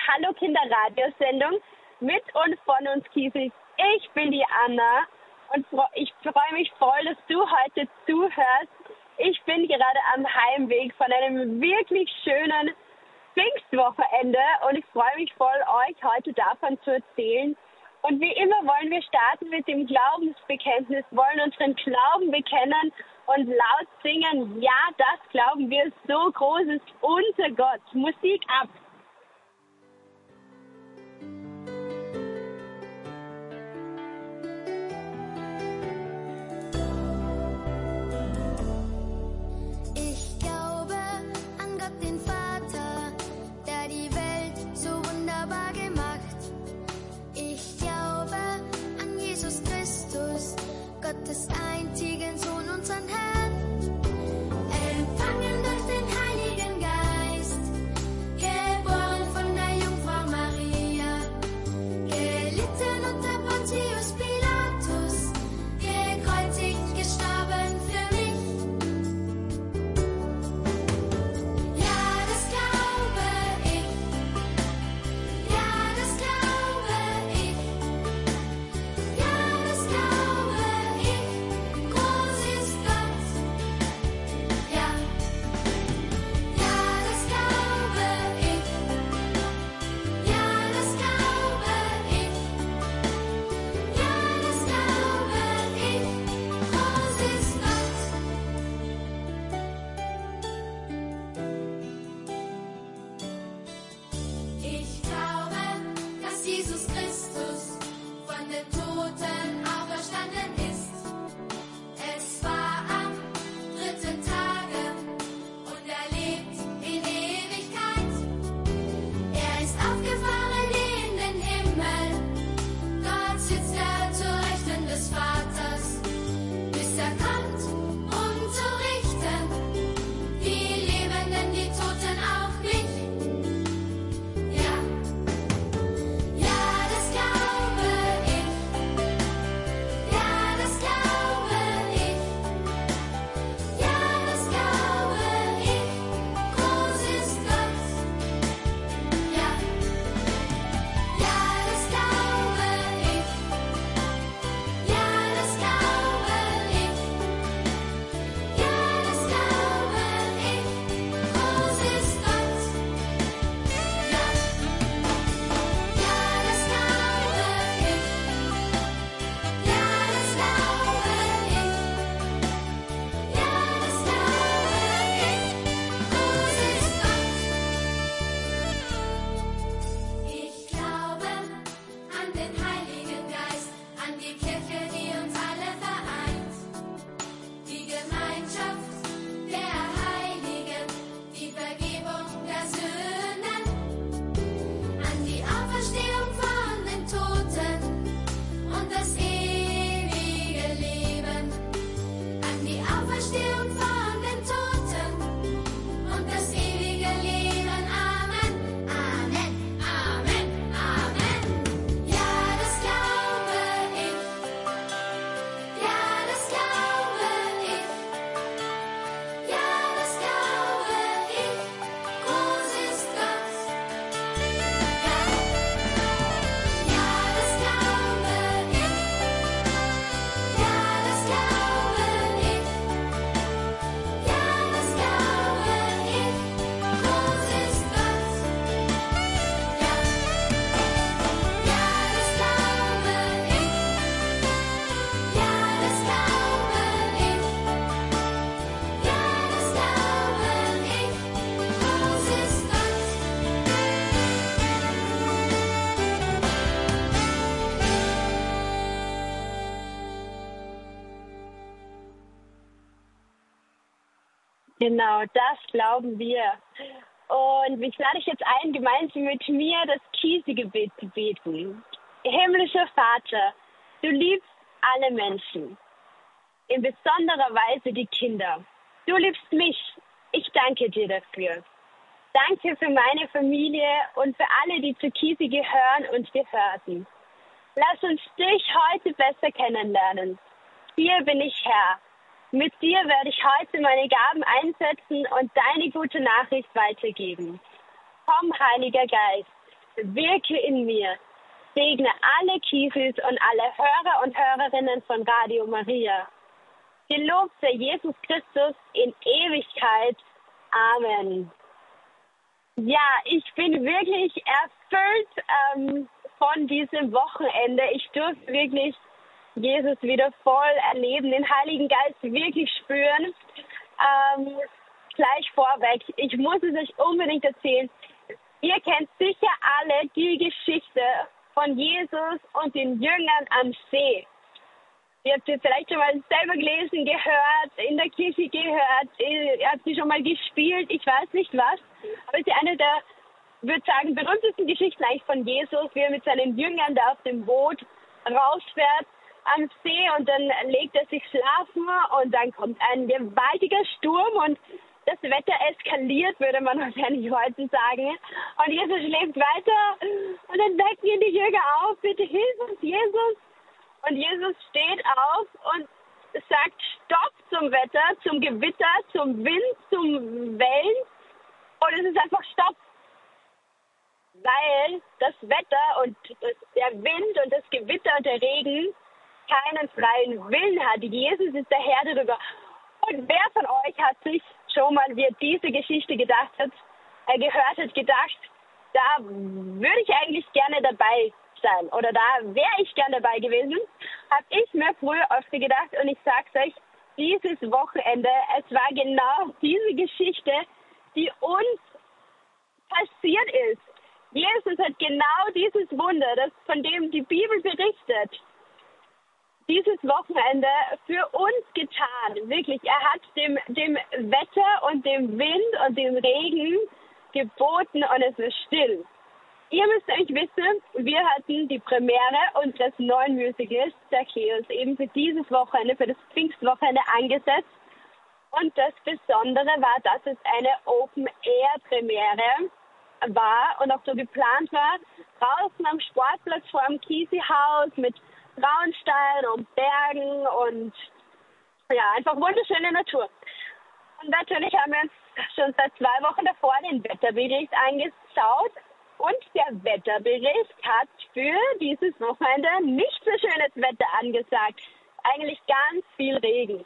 Hallo Kinder Radiosendung mit und von uns Kiesig. Ich bin die Anna und ich freue mich voll, dass du heute zuhörst. Ich bin gerade am Heimweg von einem wirklich schönen Pfingstwochenende und ich freue mich voll, euch heute davon zu erzählen. Und wie immer wollen wir starten mit dem Glaubensbekenntnis, wollen unseren Glauben bekennen und laut singen, ja, das glauben wir, so groß ist unser Gott. Musik ab! Ich glaube an Gott, den Vater, der die Welt so wunderbar gemacht. Ich glaube an Jesus Christus, Gottes einzigen Sohn, unseren Herrn, empfangen durch den Heiligen Geist, geboren von der Jungfrau Maria, gelitten unter Pontius Pilatus, gekreuzigt, gestorben für mich. Ja, das glaube ich. Ja, das glaube ich. Ja, das glaube ich. Groß ist Gott. Ja, ja, das glaube ich. Ja, das glaube ich. Ja, das glaube ich. Groß ist Gott. Ich glaube, dass Jesus Christus von den Toten auferstanden ist. Es war am 3. Tage und er lebt in Ewigkeit. Er ist aufgefahren in den Himmel. Dort sitzt er zur Rechten des Vaters, bis er kommt, um zu richten, die Lebenden, die Toten auch nicht. Ja, ja, das glaube ich. Ja, das glaube ich. Ja, das glaube ich. Groß ist Gott. Ja, ja, das glaube ich. Ja, das glaube ich. Ja, das glaube ich. Groß ist Gott. Ja, ja, das glaube ich. Ja, das glaube ich. Ja, das glaube ich. Groß ist Gott. Ich glaube an den Heiligen Geist, an die Kirche, die uns alle vereint, die Gemeinschaft der Heiligen, die Vergebung der Sünden, an die Auferstehung von den Toten und das ewige Leben, an die Auferstehung von den Toten und das ewige Leben. Amen, Amen, Amen, Amen. Ja, das glaube ich. Ja, das glaube ich. Ja, das glaube ich. Groß ist Gott. Ja, ja, das glaube ich. Ja, das glaube ich. Ja, das glaube ich. Groß ist Gott. Ja, ja, das glaube ich. Ja, das glaube ich. Ja, das glaube ich. Groß ist Gott. Genau, das glauben wir. Und ich lade dich jetzt ein, gemeinsam mit mir das Kiesegebet zu beten. Himmlischer Vater, du liebst alle Menschen, in besonderer Weise die Kinder. Du liebst mich. Ich danke dir dafür. Danke für meine Familie und für alle, die zu Kiesi gehören und gehörten. Lass uns dich heute besser kennenlernen. Hier bin ich Herr. Mit dir werde ich heute meine Gaben einsetzen und deine gute Nachricht weitergeben. Komm, Heiliger Geist, wirke in mir. Segne alle Kiesis und alle Hörer und Hörerinnen von Radio Maria. Gelobt sei Jesus Christus in Ewigkeit. Amen. Ja, ich bin wirklich erfüllt von diesem Wochenende. Ich durfte wirklich Jesus wieder voll erleben, den Heiligen Geist wirklich spüren. Gleich vorweg, ich muss es euch unbedingt erzählen. Ihr kennt sicher alle die Geschichte von Jesus und den Jüngern am See. Ihr habt sie vielleicht schon mal selber gelesen, gehört, in der Kirche gehört, ihr habt sie schon mal gespielt, ich weiß nicht was. Aber es ist eine der, würde sagen, berühmtesten Geschichten eigentlich von Jesus, wie er mit seinen Jüngern da auf dem Boot rausfährt am See und dann legt er sich schlafen und dann kommt ein gewaltiger Sturm und das Wetter eskaliert, würde man wahrscheinlich heute sagen. Und Jesus schläft weiter und dann wecken ihn die Jünger auf, bitte hilf uns, Jesus. Und Jesus steht auf und sagt Stopp zum Wetter, zum Gewitter, zum Wind, zum Wellen. Und es ist einfach Stopp. Weil das Wetter und der Wind und das Gewitter und der Regen keinen freien Willen hat. Jesus ist der Herr darüber. Und wer von euch hat sich schon mal, wie er diese Geschichte gehört hat, gedacht, da würde ich eigentlich gerne dabei sein oder da wäre ich gerne dabei gewesen, habe ich mir früher öfter gedacht und ich sag's euch, dieses Wochenende, es war genau diese Geschichte, die uns passiert ist. Jesus hat genau dieses Wunder, das von dem die Bibel berichtet, dieses Wochenende für uns getan. Wirklich, er hat dem Wetter und dem Wind und dem Regen geboten und es ist still. Ihr müsst euch wissen, wir hatten die Premiere unseres neuen Musicals, Zacchaeus, eben für dieses Wochenende, für das Pfingstwochenende angesetzt. Und das Besondere war, dass es eine Open-Air-Premiere war und auch so geplant war, draußen am Sportplatz vor dem Kiesehaus mit Traunstein und Bergen und ja, einfach wunderschöne Natur. Und natürlich haben wir uns schon seit 2 Wochen davor den Wetterbericht angeschaut und der Wetterbericht hat für dieses Wochenende nicht so schönes Wetter angesagt. Eigentlich ganz viel Regen.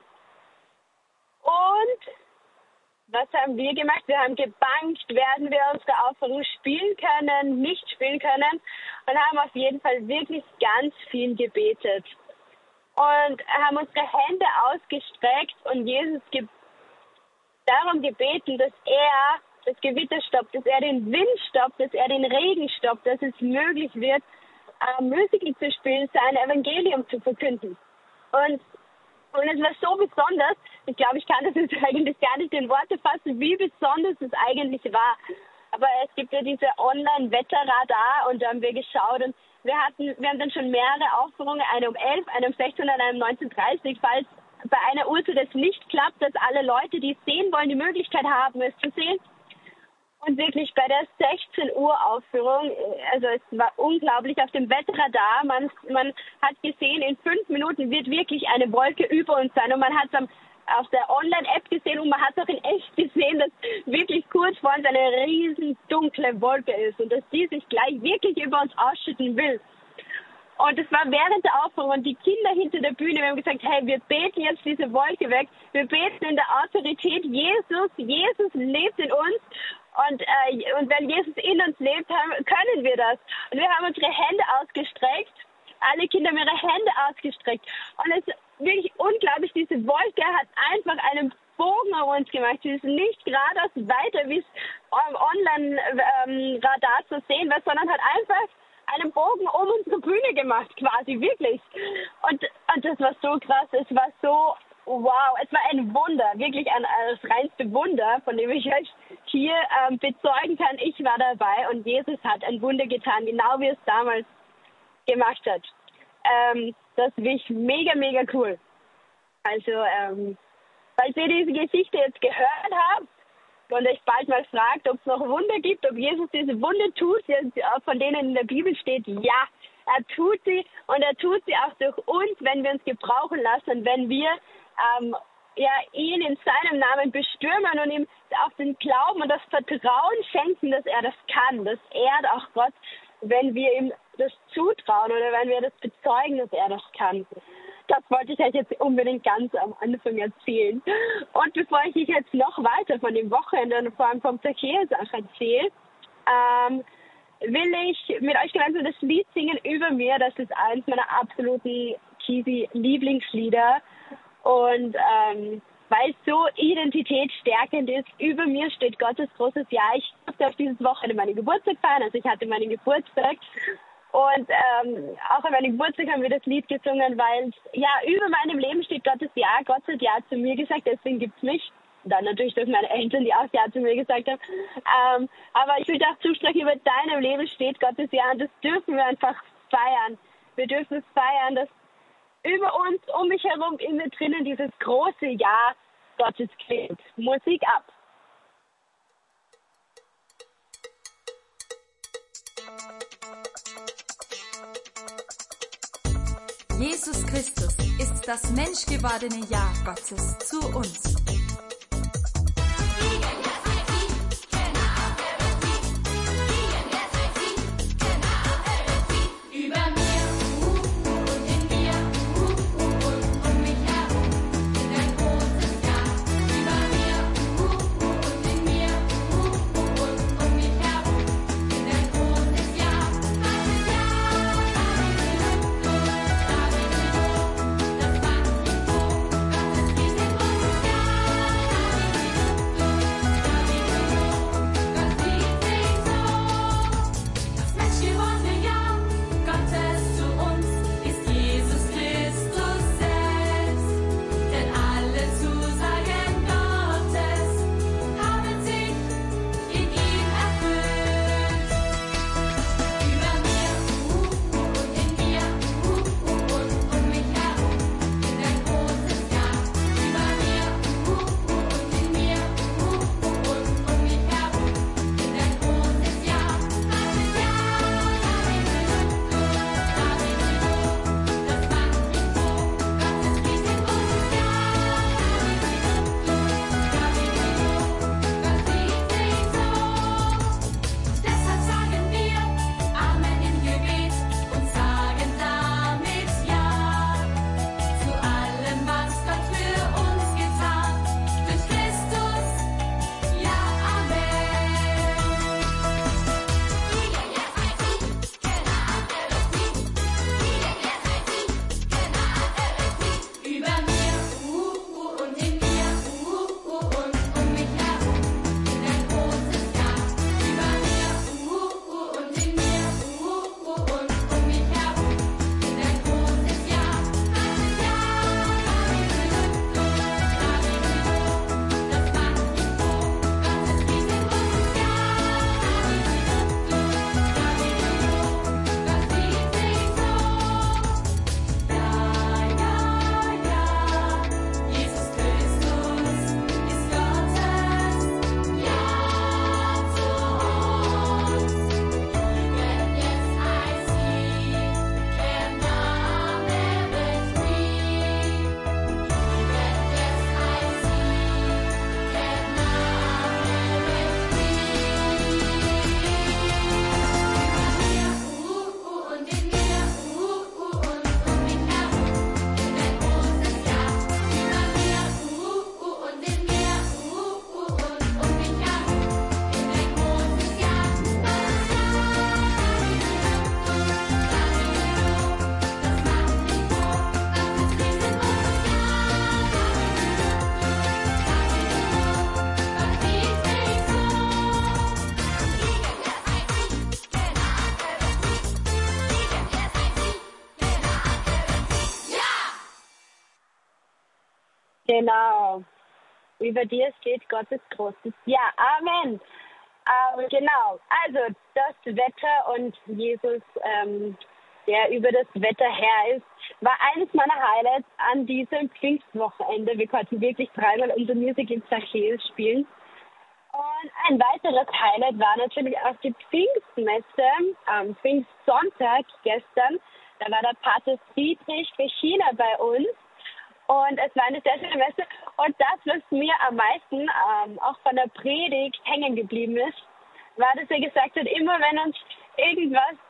Und was haben wir gemacht? Wir haben gebankt, werden wir unsere Aufführung spielen können, nicht spielen können und haben auf jeden Fall wirklich ganz viel gebetet. Und haben unsere Hände ausgestreckt und Jesus darum gebeten, dass er das Gewitter stoppt, dass er den Wind stoppt, dass er den Regen stoppt, dass es möglich wird, Musik zu spielen, sein Evangelium zu verkünden. Und es war so besonders, ich glaube, ich kann das jetzt eigentlich gar nicht in Worte fassen, wie besonders es eigentlich war. Aber es gibt ja diese Online-Wetterradar und da haben wir geschaut und wir haben dann schon mehrere Aufführungen, eine um 11, eine um 16 und eine um 19.30 falls bei einer Uhrzeit es nicht klappt, dass alle Leute, die es sehen wollen, die Möglichkeit haben, es zu sehen. Und wirklich bei der 16 Uhr Aufführung, also es war unglaublich auf dem Wetterradar, man hat gesehen, in 5 Minuten wird wirklich eine Wolke über uns sein und man hat es auf der Online-App gesehen und man hat auch in echt gesehen, dass wirklich kurz vor uns eine riesen dunkle Wolke ist und dass die sich gleich wirklich über uns ausschütten will. Und es war während der Aufführung und die Kinder hinter der Bühne, wir haben gesagt, hey, wir beten jetzt diese Wolke weg, wir beten in der Autorität Jesus lebt in uns und wenn Jesus in uns lebt, können wir das. Und wir haben unsere Hände ausgestreckt, alle Kinder haben ihre Hände ausgestreckt und es ist wirklich unglaublich, diese Wolke hat einfach einen Bogen um uns gemacht, sie ist nicht geradeaus weiter, wie es am Online-Radar zu sehen war, sondern hat einfach einen Bogen um unsere Bühne gemacht, quasi, wirklich. Und das war so krass, es war so, wow, es war ein Wunder, wirklich das reinste Wunder, von dem ich euch hier bezeugen kann. Ich war dabei und Jesus hat ein Wunder getan, genau wie es damals gemacht hat. Das finde ich mega, mega cool. Also, falls ihr diese Geschichte jetzt gehört habt, und euch bald mal fragt, ob es noch Wunder gibt, ob Jesus diese Wunder tut, von denen in der Bibel steht, ja, er tut sie und er tut sie auch durch uns, wenn wir uns gebrauchen lassen, wenn wir ihn in seinem Namen bestürmen und ihm auch den Glauben und das Vertrauen schenken, dass er das kann, dass er auch Gott wenn wir ihm das zutrauen oder wenn wir das bezeugen, dass er das kann. Das wollte ich euch jetzt unbedingt ganz am Anfang erzählen. Und bevor ich euch jetzt noch weiter von dem Wochenende und vor allem vom Zachäus erzähle, will ich mit euch gemeinsam das Lied singen über mir. Das ist eins meiner absoluten Cheesy-Lieblingslieder. Und weil es so identitätsstärkend ist, über mir steht Gottes großes Ja. Ich durfte auf dieses Wochenende meinen Geburtstag feiern, also ich hatte meinen Geburtstag. Und auch an meinem Geburtstag haben wir das Lied gesungen, weil ja über meinem Leben steht Gottes Ja. Gott hat Ja zu mir gesagt, deswegen gibt es mich. Dann natürlich durch meine Eltern, die auch Ja zu mir gesagt haben. Aber ich will auch zusprechen, über deinem Leben steht Gottes Ja. Und das dürfen wir einfach feiern. Wir dürfen es feiern, dass über uns, um mich herum, in mir drinnen dieses große Ja Gottes klingt. Musik ab. Jesus Christus ist das menschgewordene Ja Gottes zu uns. Genau. Über dir steht Gottes großes Ja. Amen. Genau. Also das Wetter und Jesus, der über das Wetter Herr ist, war eines meiner Highlights an diesem Pfingstwochenende. Wir konnten wirklich dreimal unser Musical Zachäus spielen. Und ein weiteres Highlight war natürlich auch die Pfingstmesse am Pfingstsonntag gestern. Da war der Pater Friedrich Regina bei uns. Und es war eine sehr schöne Messe. Und das, was mir am meisten auch von der Predigt hängen geblieben ist, war, dass er gesagt hat, immer wenn uns irgendwas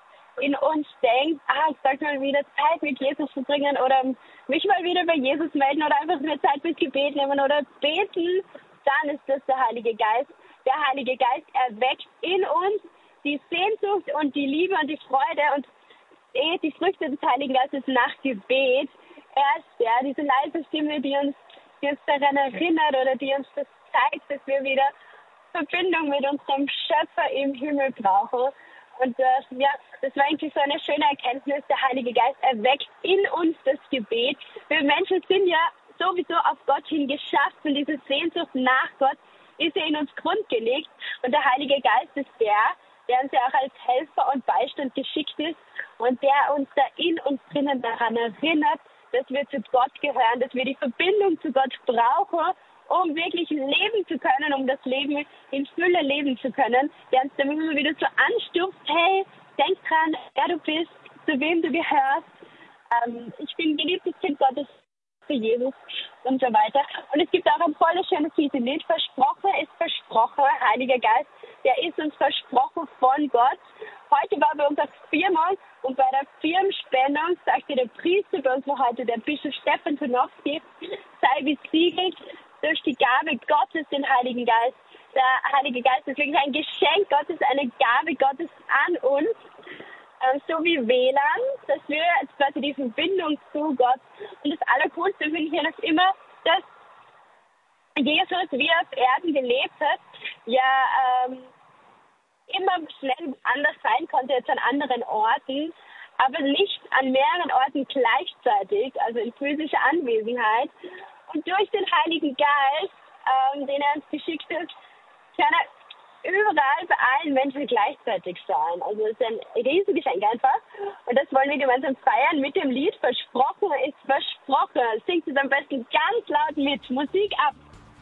in uns denkt, ich sollte mal wieder Zeit mit Jesus verbringen oder mich mal wieder bei Jesus melden oder einfach eine Zeit mit Gebet nehmen oder beten, dann ist das der Heilige Geist. Der Heilige Geist erweckt in uns die Sehnsucht und die Liebe und die Freude und die Früchte des Heiligen Geistes nach Gebet. Er ist diese leise Stimme, die uns daran erinnert oder die uns das zeigt, dass wir wieder Verbindung mit unserem Schöpfer im Himmel brauchen. Und das war eigentlich so eine schöne Erkenntnis. Der Heilige Geist erweckt in uns das Gebet. Wir Menschen sind ja sowieso auf Gott hin geschaffen. Diese Sehnsucht nach Gott ist ja in uns grundgelegt. Und der Heilige Geist ist der uns ja auch als Helfer und Beistand geschickt ist und der uns da in uns drinnen daran erinnert, dass wir zu Gott gehören, dass wir die Verbindung zu Gott brauchen, um wirklich leben zu können, um das Leben in Fülle leben zu können, der uns dann immer wieder so anstupst, hey, denk dran, wer du bist, zu wem du gehörst, ich bin geliebtes Kind Gottes für Jesus und so weiter. Und es gibt auch ein volles schönes Lied, versprochen ist versprochen, Heiliger Geist, der ist uns versprochen von Gott. Heute war bei uns das Firmung und bei der Firmenspendung sagte der Priester bei uns noch heute, der Bischof Stefan Tonowski, sei besiegelt durch die Gabe Gottes, den Heiligen Geist. Der Heilige Geist ist wirklich ein Geschenk Gottes, eine Gabe Gottes an uns, so wie WLAN, dass wir jetzt quasi die Verbindung zu Gott. Und das Allercoolste finde ich ja noch immer, dass Jesus, wie er auf Erden gelebt hat, immer schnell anders sein konnte, jetzt an anderen Orten, aber nicht an mehreren Orten gleichzeitig, also in physischer Anwesenheit. Und durch den Heiligen Geist, den er uns geschickt hat, kann er überall bei allen Menschen gleichzeitig sein. Also es ist ein Riesengeschenk einfach. Und das wollen wir gemeinsam feiern mit dem Lied Versprochen ist versprochen. Singt es am besten ganz laut mit. Musik ab.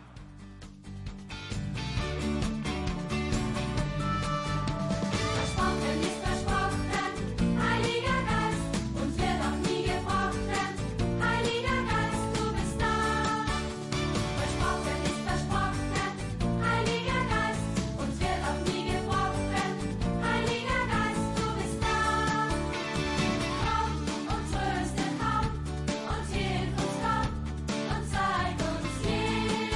Versprochen ist versprochen, Heiliger Geist, uns wird auch nie gebrochen. Heiliger Geist, du bist da. Versprochen ist versprochen, Heiliger Geist, uns wird auch nie gebrochen. Heiliger Geist, du bist da. Komm und tröste, komm und hilf uns, komm und zeig uns Hilfe.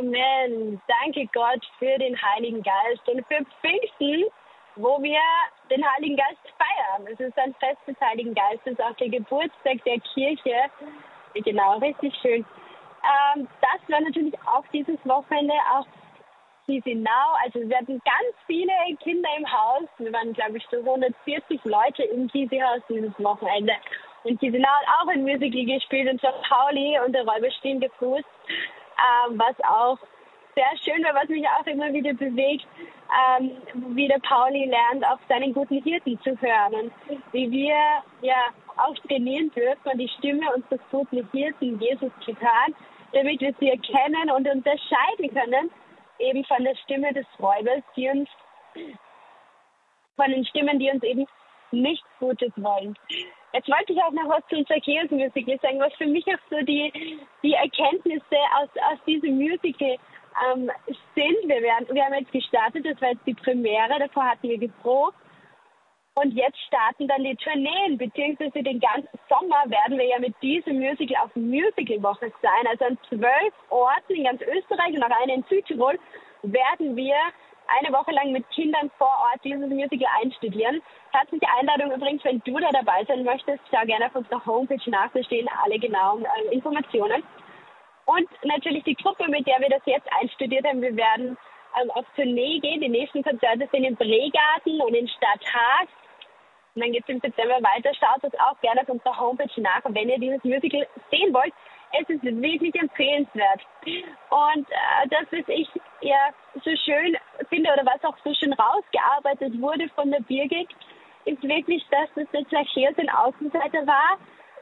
Amen. Danke Gott für den Heiligen Geist und für Pfingsten, wo wir den Heiligen Geist feiern. Es ist ein Fest des Heiligen Geistes, auch der Geburtstag der Kirche. Genau, richtig schön. Das war natürlich auch dieses Wochenende, auch Chisinau. Also wir hatten ganz viele Kinder im Haus. Wir waren, glaube ich, so 140 Leute im Kisi-Haus dieses Wochenende. Und Chisinau hat auch ein Musical gespielt und St. Pauli und der Räuber stehen gefußt, was auch sehr schön war, was mich auch immer wieder bewegt, wie der Pauli lernt, auf seinen guten Hirten zu hören und wie wir ja auch trainieren dürfen und die Stimme unseres guten Hirten Jesus zu hören, damit wir sie erkennen und unterscheiden können, eben von der Stimme des Räubers, von den Stimmen, die uns eben nichts Gutes wollen. Jetzt wollte ich auch noch was zum Zachäus-Musical sagen, was für mich auch so die Erkenntnisse aus diesem Musical sind. Wir haben jetzt gestartet, das war jetzt die Premiere, davor hatten wir geprobt. Und jetzt starten dann die Tourneen, beziehungsweise den ganzen Sommer werden wir ja mit diesem Musical auf Musicalwoche sein. Also an 12 Orten in ganz Österreich und auch eine in Südtirol werden wir eine Woche lang mit Kindern vor Ort dieses Musical einstudieren. Herzliche Einladung übrigens, wenn du da dabei sein möchtest, schau gerne auf unserer Homepage nach, da stehen alle genauen Informationen. Und natürlich die Gruppe, mit der wir das jetzt einstudiert haben, wir werden auf Tournee gehen. Die nächsten Konzerte sind im Bregarten und in Stadthaag. Und dann geht es im September weiter. Schaut das auch gerne auf unserer Homepage nach, wenn ihr dieses Musical sehen wollt. Es ist wirklich empfehlenswert. Und das, was ich ja so schön finde oder was auch so schön rausgearbeitet wurde von der Birgit, ist wirklich, dass das der Zachäus ein Außenseiter war.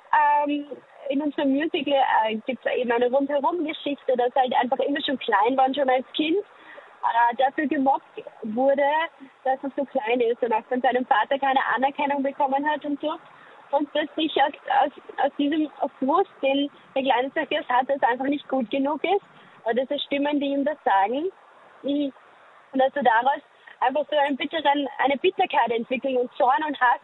In unserem Musical gibt es eben eine Rundherum-Geschichte, dass er halt einfach immer schon klein war und schon als Kind dafür gemobbt wurde, dass er so klein ist und auch von seinem Vater keine Anerkennung bekommen hat und so. Und dass sich aus diesem Frust, den der kleine Zachäus hat, dass er einfach nicht gut genug ist, oder dass es Stimmen, die ihm das sagen, und dass er daraus einfach so eine Bitterkeit entwickelt und Zorn und Hass.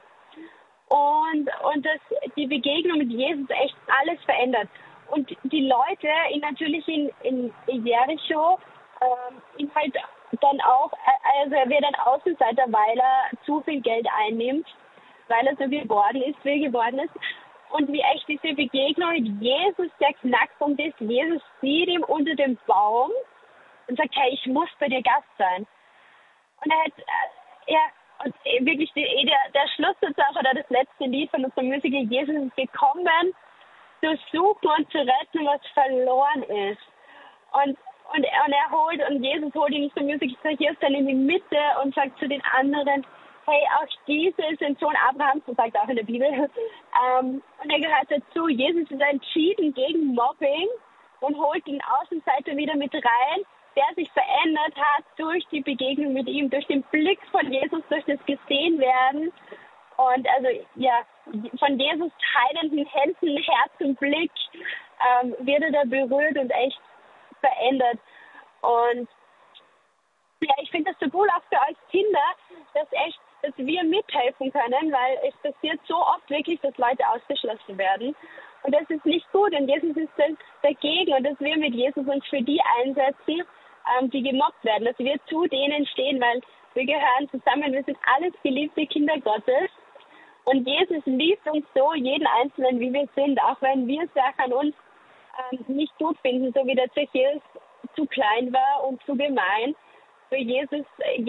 Und dass die Begegnung mit Jesus echt alles verändert. Und die Leute natürlich in Jericho ihn halt dann auch, also er wird ein Außenseiter, weil er zu viel Geld einnimmt, weil er so geworden ist, wie er geworden ist. Und wie echt diese Begegnung mit Jesus der Knackpunkt ist. Jesus sieht ihn unter dem Baum und sagt, hey, ich muss bei dir Gast sein. Und er hat, und wirklich der Schlusssatz auch, oder das letzte Lied von unserem Musical, Jesus ist gekommen, zu suchen und zu retten, was verloren ist. Und Jesus holt ihn zum Musical hier dann in die Mitte und sagt zu den anderen, hey, auch diese ist ein Sohn Abrahams, so sagt auch in der Bibel. Und er gehört dazu. Jesus ist entschieden gegen Mobbing und holt den Außenseiter wieder mit rein, der sich verändert hat durch die Begegnung mit ihm, durch den Blick von Jesus, durch das Gesehenwerden. Und also, ja, von Jesus heilenden Händen, Herzen, Blick wird er da berührt und echt verändert. Und ja, ich finde das so cool auch für euch Kinder, dass wir mithelfen können, weil es passiert so oft wirklich, dass Leute ausgeschlossen werden. Und das ist nicht gut. Und Jesus ist dann dagegen. Und dass wir mit Jesus uns für die einsetzen, die gemobbt werden. Dass wir zu denen stehen, weil wir gehören zusammen. Wir sind alles geliebte Kinder Gottes. Und Jesus liebt uns so, jeden Einzelnen, wie wir sind. Auch wenn wir Sachen an uns nicht gut finden, so wie der Zachäus zu klein war und zu gemein. Für Jesus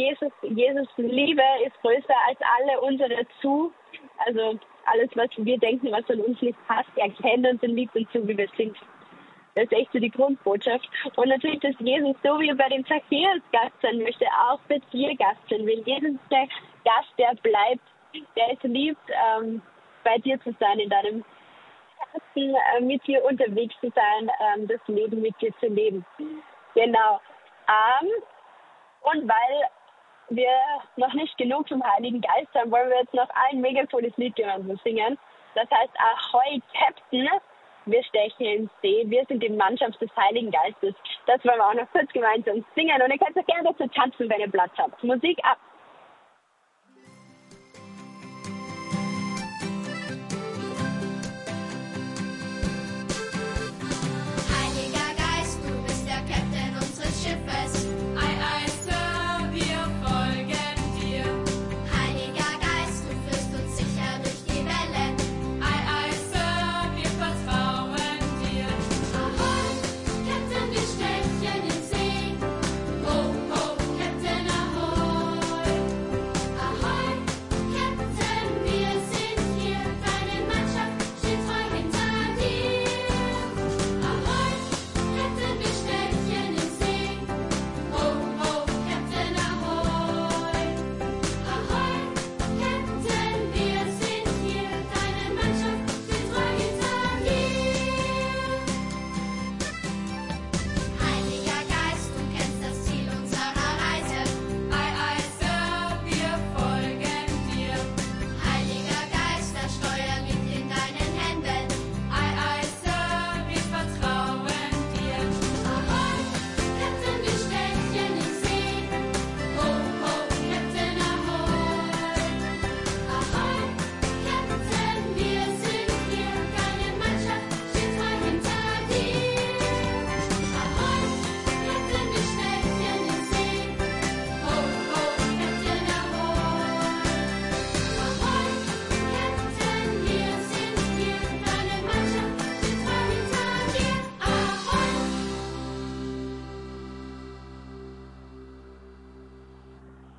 Liebe ist größer als alle unsere zu. Also alles, was wir denken, was an uns nicht passt, er kennt uns und liebt uns so, wie wir sind. Das ist echt so die Grundbotschaft. Und natürlich, dass Jesus, so wie er bei dem Zachäus Gast sein möchte, auch bei dir Gast sein will. Jesus ist der Gast, der bleibt, der es liebt, bei dir zu sein, in deinem Herzen mit dir unterwegs zu sein, das Leben mit dir zu leben. Genau. Und weil wir noch nicht genug vom Heiligen Geist haben, wollen wir jetzt noch ein mega cooles Lied gemeinsam singen. Das heißt Ahoi Captain, wir stechen ins See, wir sind die Mannschaft des Heiligen Geistes. Das wollen wir auch noch kurz gemeinsam singen und ihr könnt auch gerne dazu tanzen, wenn ihr Platz habt. Musik ab! Heiliger Geist, du bist der Captain unseres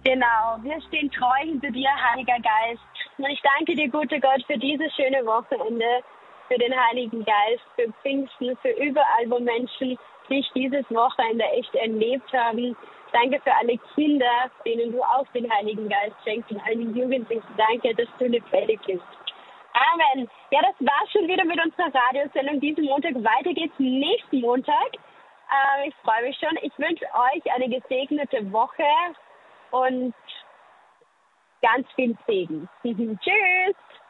Genau, wir stehen treu hinter dir, Heiliger Geist. Und ich danke dir, guter Gott, für dieses schöne Wochenende, für den Heiligen Geist, für Pfingsten, für überall, wo Menschen dich dieses Wochenende echt erlebt haben. Danke für alle Kinder, denen du auch den Heiligen Geist schenkst und all die Jugendlichen. Danke, dass du lebendig bist. Amen. Ja, das war's schon wieder mit unserer Radiosendung diesen Montag. Weiter geht's nächsten Montag. Ich freue mich schon. Ich wünsche euch eine gesegnete Woche und ganz viel Segen. Tschüss.